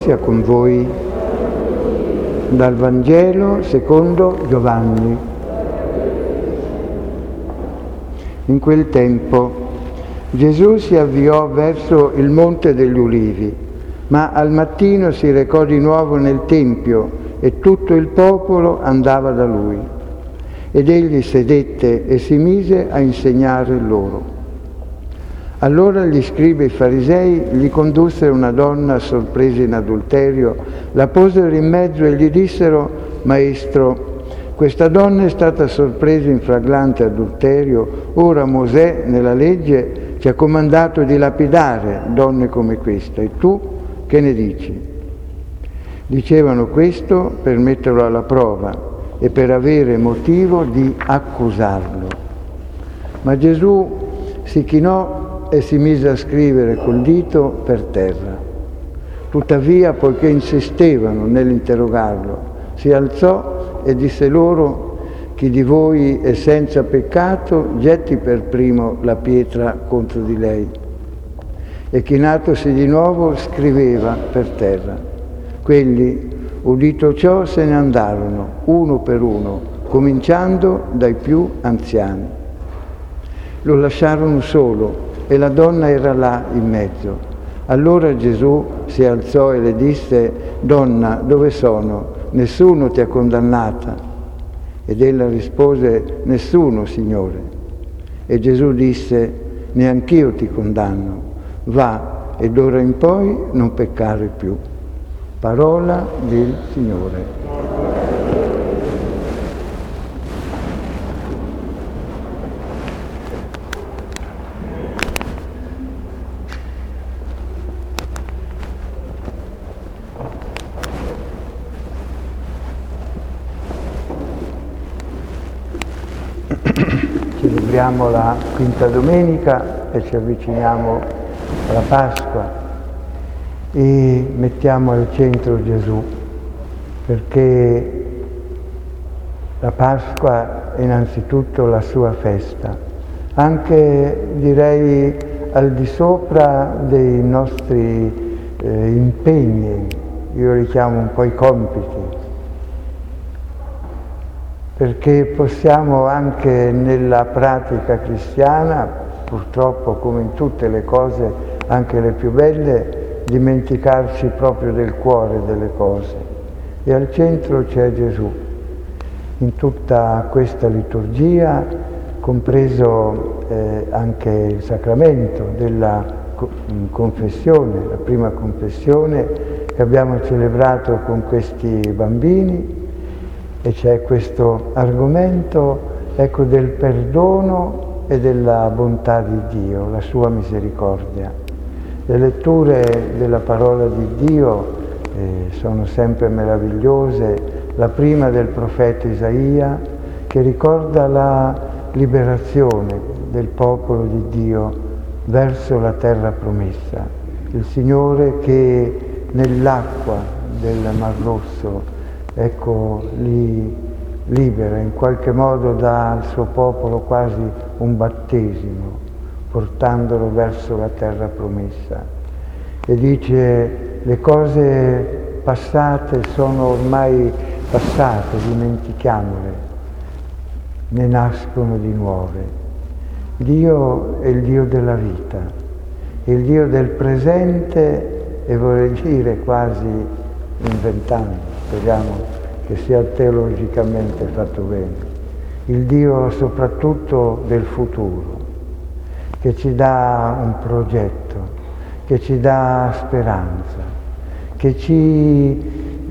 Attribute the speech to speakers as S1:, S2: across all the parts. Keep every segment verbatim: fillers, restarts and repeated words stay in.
S1: sia con voi. Dal Vangelo secondo Giovanni. In quel tempo Gesù si avviò verso il Monte degli Ulivi, ma al mattino si recò di nuovo nel Tempio e tutto il popolo andava da lui. Ed egli sedette e si mise a insegnare loro. Allora gli scribi e i farisei gli condussero una donna sorpresa in adulterio, la posero in mezzo e gli dissero: Maestro, questa donna è stata sorpresa in flagrante adulterio. Ora Mosè nella legge ci ha comandato di lapidare donne come questa. E tu che ne dici? Dicevano questo per metterlo alla prova e per avere motivo di accusarlo. Ma Gesù si chinò e si mise a scrivere col dito per terra. Tuttavia, poiché insistevano nell'interrogarlo, si alzò e disse loro: chi di voi è senza peccato, getti per primo la pietra contro di lei. E chinatosi di nuovo scriveva per terra. Quelli, udito ciò, se ne andarono, uno per uno, cominciando dai più anziani. Lo lasciarono solo e la donna era là in mezzo. Allora Gesù si alzò e le disse: Donna, dove sono? Nessuno ti ha condannata? Ed ella rispose: Nessuno, Signore. E Gesù disse: Neanch'io ti condanno. Va, e d'ora in poi non peccare più. Parola del Signore. Celebriamo la quinta domenica e ci avviciniamo alla Pasqua e mettiamo al centro Gesù, perché la Pasqua è innanzitutto la sua festa, anche direi al di sopra dei nostri eh, impegni, io li chiamo un po' i compiti, perché possiamo anche nella pratica cristiana, purtroppo come in tutte le cose, anche le più belle, dimenticarci proprio del cuore delle cose. E al centro c'è Gesù. In tutta questa liturgia, compreso eh, anche il sacramento della confessione, la prima confessione che abbiamo celebrato con questi bambini, e c'è questo argomento, ecco, del perdono e della bontà di Dio, la sua misericordia. Le letture della parola di Dio eh, sono sempre meravigliose. La prima del profeta Isaia, che ricorda la liberazione del popolo di Dio verso la terra promessa. Il Signore che nell'acqua del Mar Rosso, ecco, li libera, in qualche modo dà al suo popolo quasi un battesimo, portandolo verso la terra promessa. E dice: le cose passate sono ormai passate, dimentichiamole, ne nascono di nuove. Dio è il Dio della vita, è il Dio del presente e vorrei dire quasi in vent'anni. Speriamo che sia teologicamente fatto bene. Il Dio soprattutto del futuro, che ci dà un progetto, che ci dà speranza, che ci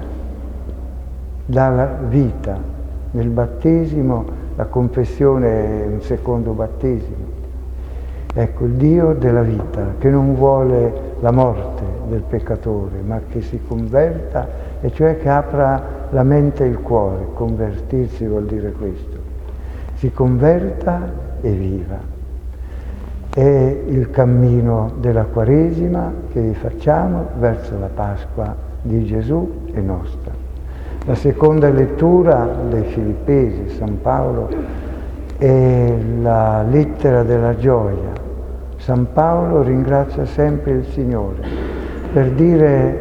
S1: dà la vita. Nel battesimo, la confessione è un secondo battesimo. Ecco, il Dio della vita, che non vuole la morte del peccatore, ma che si converta, e cioè che apra la mente e il cuore. Convertirsi vuol dire questo. Si converta e viva. È il cammino della Quaresima che vi facciamo verso la Pasqua di Gesù e nostra. La seconda lettura dei Filippesi, San Paolo, è la lettera della gioia. San Paolo ringrazia sempre il Signore per dire: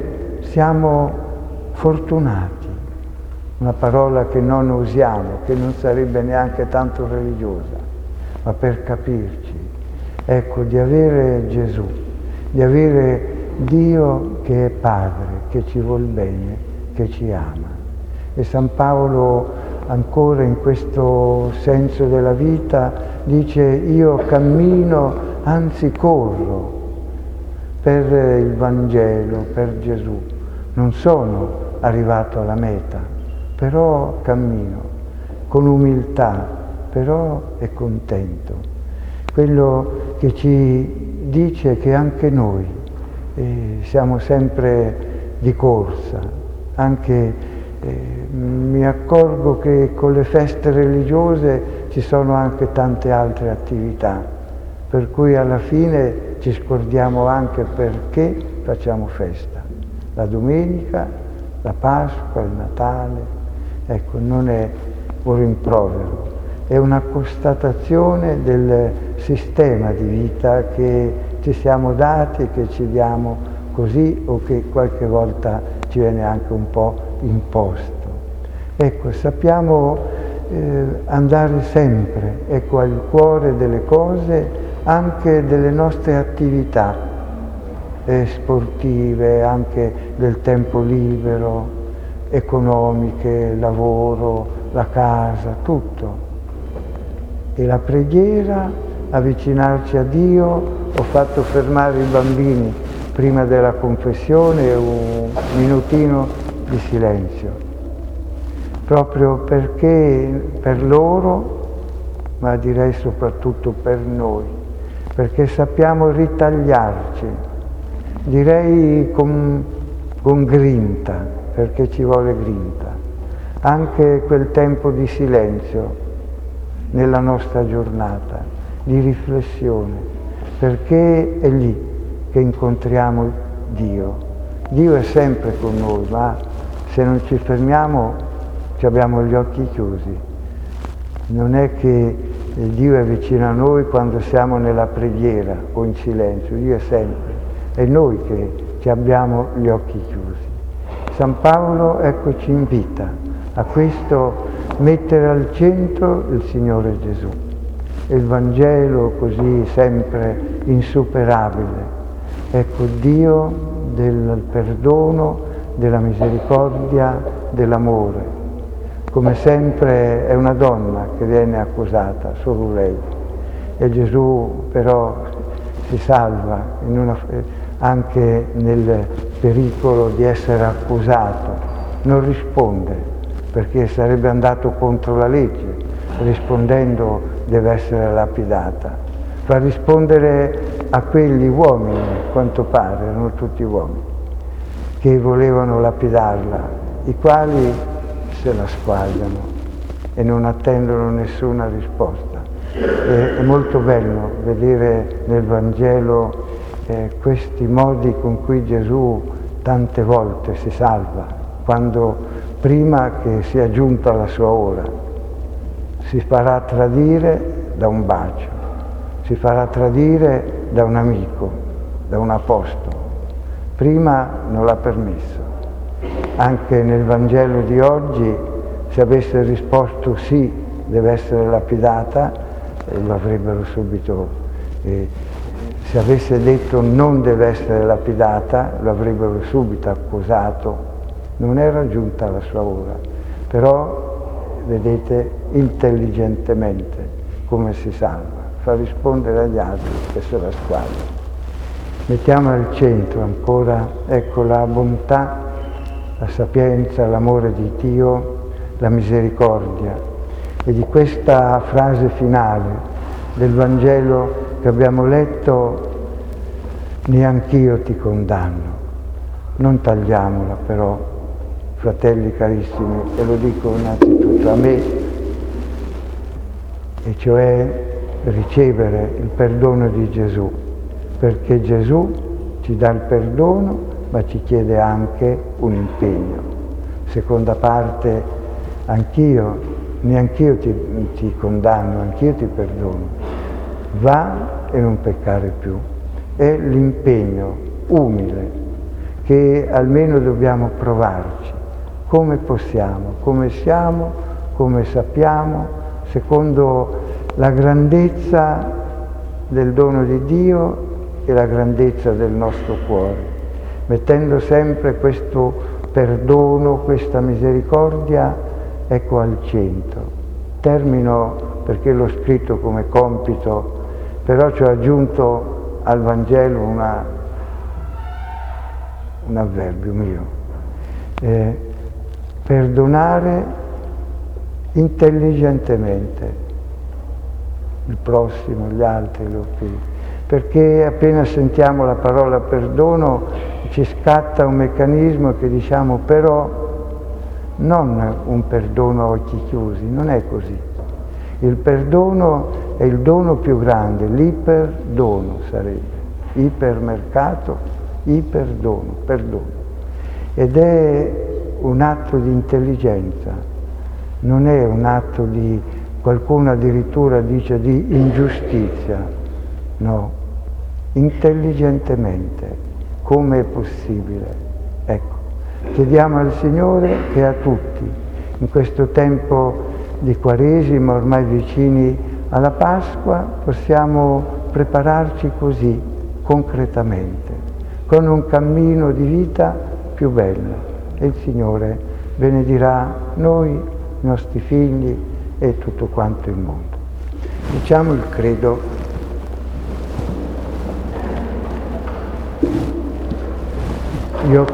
S1: siamo fortunati, una parola che non usiamo, che non sarebbe neanche tanto religiosa, ma per capirci, ecco, di avere Gesù, di avere Dio che è Padre, che ci vuol bene, che ci ama. E San Paolo ancora in questo senso della vita dice: io cammino, anzi corro per il Vangelo, per Gesù. Non sono arrivato alla meta, però cammino con umiltà, però è contento. Quello che ci dice che anche noi eh, siamo sempre di corsa, anche eh, mi accorgo che con le feste religiose ci sono anche tante altre attività, per cui alla fine ci scordiamo anche perché facciamo festa. La domenica, la Pasqua, il Natale, ecco, non è un rimprovero, è una constatazione del sistema di vita che ci siamo dati, che ci diamo così o che qualche volta ci viene anche un po' imposto. Ecco, sappiamo eh, andare sempre, ecco, al cuore delle cose, anche delle nostre attività eh, sportive, anche del tempo libero, economiche, lavoro, la casa, tutto. E la preghiera, avvicinarci a Dio, ho fatto fermare i bambini prima della confessione un minutino di silenzio, proprio perché per loro, ma direi soprattutto per noi, perché sappiamo ritagliarci, direi con, con grinta, perché ci vuole grinta, anche quel tempo di silenzio nella nostra giornata, di riflessione, perché è lì che incontriamo Dio. Dio è sempre con noi, ma se non ci fermiamo ci abbiamo gli occhi chiusi. Non è che Dio è vicino a noi quando siamo nella preghiera o in silenzio, Dio è sempre, è noi che ci abbiamo gli occhi chiusi. San Paolo, ecco, ci invita a questo, mettere al centro il Signore Gesù, e il Vangelo così sempre insuperabile. Ecco, Dio del perdono, della misericordia, dell'amore. Come sempre è una donna che viene accusata, solo lei. E Gesù però si salva in una, anche nel pericolo di essere accusato. Non risponde, perché sarebbe andato contro la legge, rispondendo deve essere lapidata. Fa rispondere a quegli uomini, quanto pare, erano tutti uomini, che volevano lapidarla, i quali se la squagliano e non attendono nessuna risposta. E, è molto bello vedere nel Vangelo eh, questi modi con cui Gesù tante volte si salva, quando prima che sia giunta la sua ora si farà tradire da un bacio, si farà tradire da un amico, da un apostolo. Prima non l'ha permesso. Anche nel Vangelo di oggi, se avesse risposto sì, deve essere lapidata, eh, lo avrebbero subito, eh, se avesse detto non deve essere lapidata, lo avrebbero subito accusato. Non era giunta la sua ora, però vedete intelligentemente come si salva, fa rispondere agli altri che se la squagliano. Mettiamo al centro ancora, ecco, la bontà, la sapienza, l'amore di Dio, la misericordia. E di questa frase finale del Vangelo che abbiamo letto, neanch'io ti condanno. Non tagliamola però, fratelli carissimi, e lo dico innanzitutto a me, e cioè ricevere il perdono di Gesù, perché Gesù ci dà il perdono, ma ci chiede anche un impegno. Seconda parte, anch'io, neanch'io ti, ti condanno, anch'io ti perdono. Va e non peccare più. È l'impegno umile che almeno dobbiamo provarci, come possiamo, come siamo, come sappiamo, secondo la grandezza del dono di Dio e la grandezza del nostro cuore, mettendo sempre questo perdono, questa misericordia, ecco, al centro. Termino perché l'ho scritto come compito, però ci ho aggiunto al Vangelo una, un avverbio mio. Eh, perdonare intelligentemente il prossimo, gli altri, lo più. Perché appena sentiamo la parola perdono ci scatta un meccanismo che diciamo però non un perdono a occhi chiusi, non è così. Il perdono è il dono più grande, l'iperdono sarebbe, ipermercato, iperdono, perdono. Ed è un atto di intelligenza, non è un atto di, qualcuno addirittura dice di ingiustizia, no, intelligentemente, come è possibile. Ecco, chiediamo al Signore che a tutti, in questo tempo di Quaresima, ormai vicini alla Pasqua, possiamo prepararci così, concretamente, con un cammino di vita più bello. E il Signore benedirà noi, i nostri figli e tutto quanto il mondo. Diciamo il credo. Io